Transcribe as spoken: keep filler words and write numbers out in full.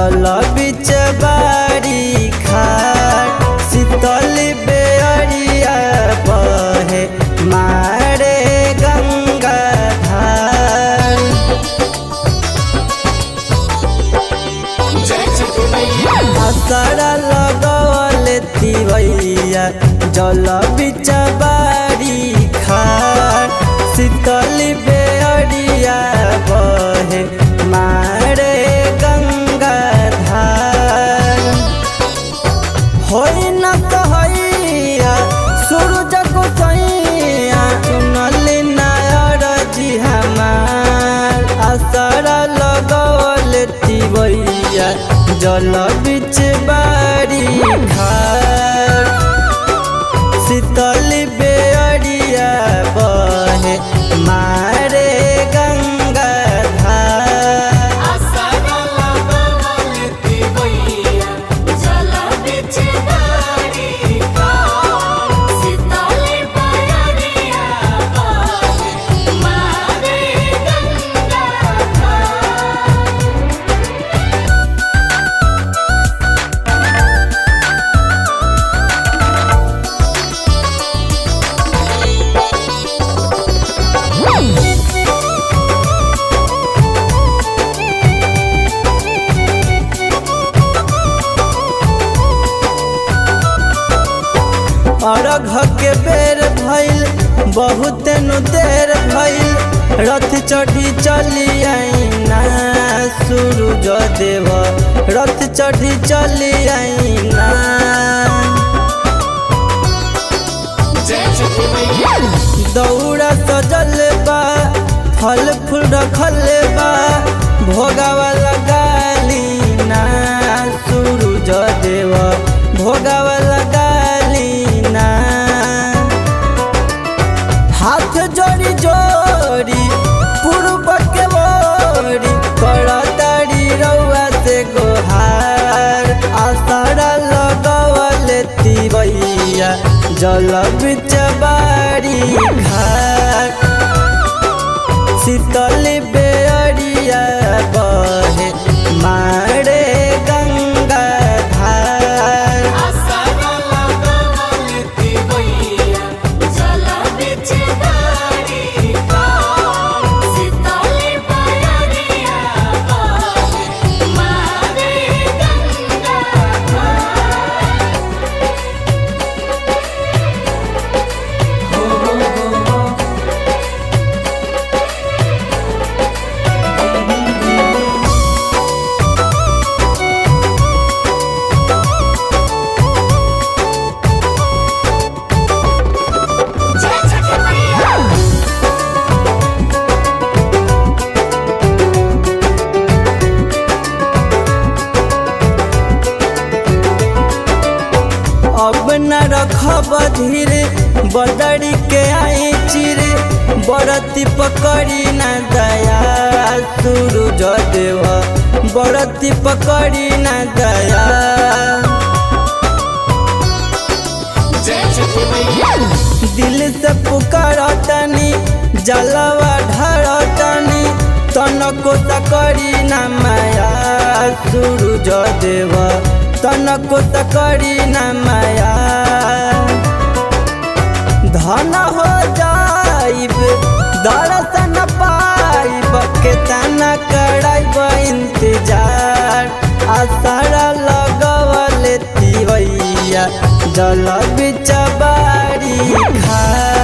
जल बिच बाड़ी खाट शीतल बेअरिया बहे मारे गंगा धार। असरा लगवल तिवैया जल बिच बाड़ी खाट शीतल बेअरिया बहे मारे गंगा धार। होई न कहैया सूरज गोसैया सुनली नायर जी हमार। असरा लगवल तिवैया जल बिच बाड़ी खाट शीतल बेअरिया बहे मारे गंगा धार। असरा लगवल तिवैया जल बिच बाड़ी खाट शीतल बेअरिया बहे मारे गंगा धार। अरघ के बेर भइल बहुत नु देर भइल रथ चढ़ी चली आईना सूरज देव रथ चढ़ी चली आईना। दौड़ा सजल बा फल फूल रखल बा भोगावा लगाली ना सूरज देव भोगावा लगाली ना। हाथ जोड़ी जोड़ी पूर्व के ओरी करताड़ी रउआ से गोहार। असरा लगवल तिवैया जल बिच बाड़ी खाट शीतल बेअरिया बहे मारे गंगा धार। असरा लगवल तिवैया जल बिच बाड़ी खाट शीतल बेअरिया बहे मारे गंगा धार। अब न रखब धीरे बदरी के आई चिरे बरती पकड़ी न दया सूरज देव बरती पकड़ी न दया। दिल से पुकारतनी जलवा ढारतनी तनको सकरी न माया सूरज देव तनको सकरी न माया। धन हो जाइब दर्शन पाइब केतना कराइब इंतजार। असरा लगवल तिवैया जल बिच बाड़ी खाट